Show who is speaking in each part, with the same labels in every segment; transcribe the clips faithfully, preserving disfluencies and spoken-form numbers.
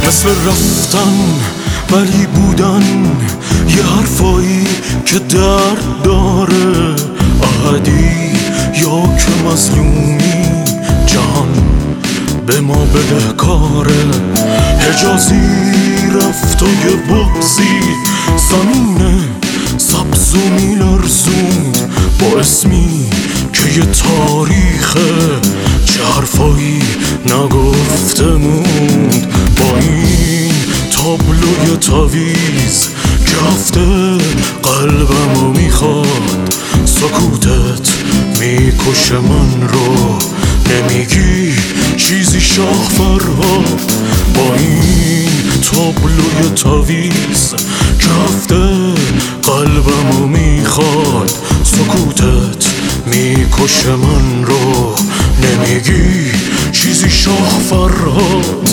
Speaker 1: مثل رفتن ولی بودن، یه حرفایی که درد داره، احدی یا که مظلومی، جهان به ما بده کاره. حجازی رفت و یه بغزی زمین سبز و میلرزوند با اسمی که یه تاریخه، چه حرفایی نگفته موند. با این تابلوی تاویز که هفته قلبمو میخواد، سکوتت میکشه من رو، نمیگی چیزی شاه فرهاد. با این تابلوی تاویز که هفته قلبمو میخواد، سکوتت میکشه من رو، نمیگی چیزی شاه فرهاد.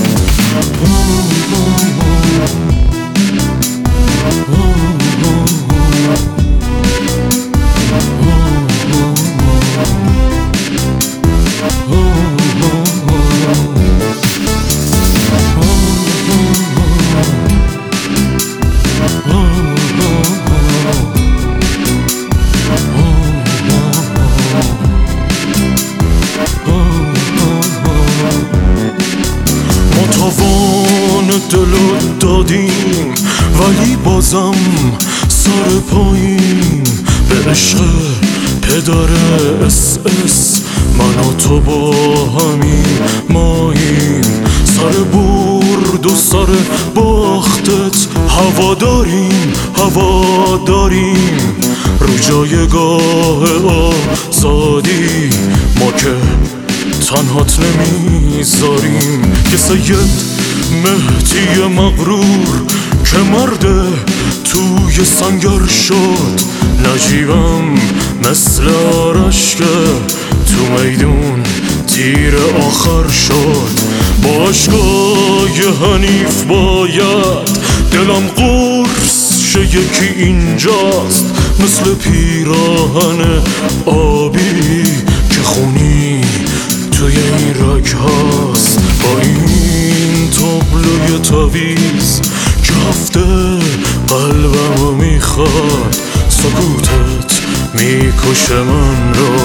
Speaker 1: دلو دادیم ولی بازم سر پایین به عشق پدر اس اس، من و تو با همین ماییم. سر برد و سر باختت هوا داریم، هوا داریم رو جایگاه آزادی، ما که تنهات نمیذاریم. که سید مهدی مغرور که مرده توی سنگر شد، نجیبم مثل آرش که تو میدون تیر آخر شد. با عشقای حنیف باید دلم قرص شه، یکی اینجاست مثل پیراهن آبی که خونی توی این رگ هاست. با این تابلوی تاویز که هفته قلبمو میخواد، سکوتت میکشه من رو،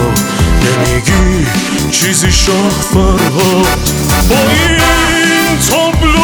Speaker 1: نمیگی چیزی شاه فرهاد. با این تابلو